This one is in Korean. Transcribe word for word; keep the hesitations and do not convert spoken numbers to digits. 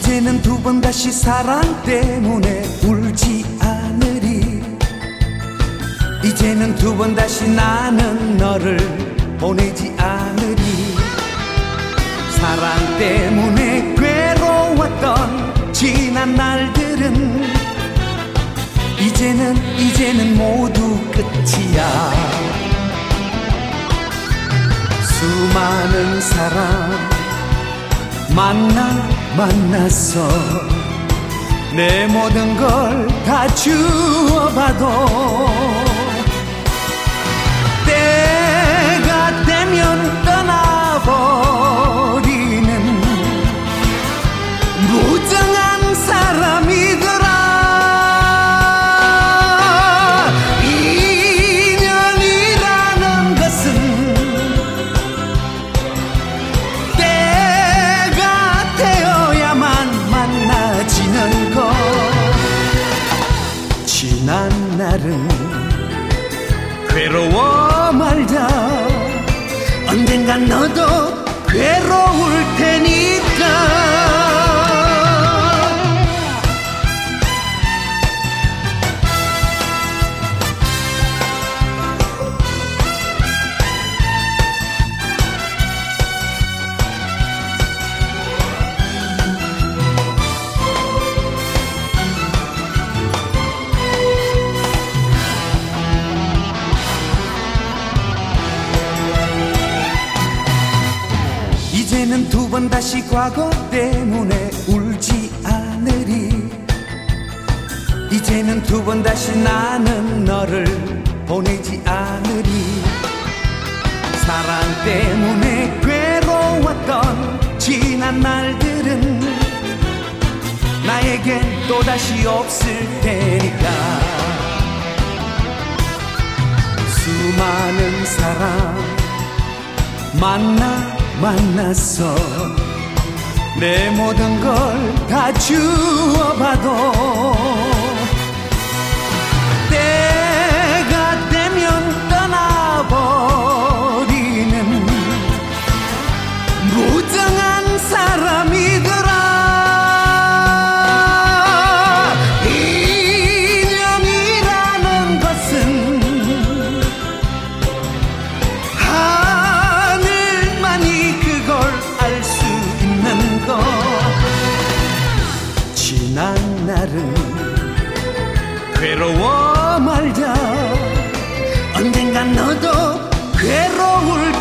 이제는 두 번 다시 사랑 때문에 울지 않으리. 이제는 두 번 다시 나는 너를 보내지 않으리. 사랑 때문에 괴로웠던 지난 날들은 이제는 이제는 모두 끝이야. 수많은 사람 만나 만났어. 내 모든 걸 다 주어봐도 때가 되면 떠나버리는 무정한 사람이더라. 인연이라는 것은 지는 것. 지난 날은 괴로워 말자. 언젠간 너도 괴로울 테니까. 이제는 두 번 다시 과거 때문에 울지 않으리. 이제는 두 번 다시 나는 너를 보내지 않으리. 사랑 때문에 괴로웠던 지난 날들은 나에겐 또다시 없을 테니까. 수많은 사람 만나 만났어. 내 모든 걸 다 주어봐도 때가 되면 떠나버리는 무정한 사람이더라. 인연이라는 것은 알 수 있는 것. 지난 날은 괴로워 말자. 언젠간 너도 괴로울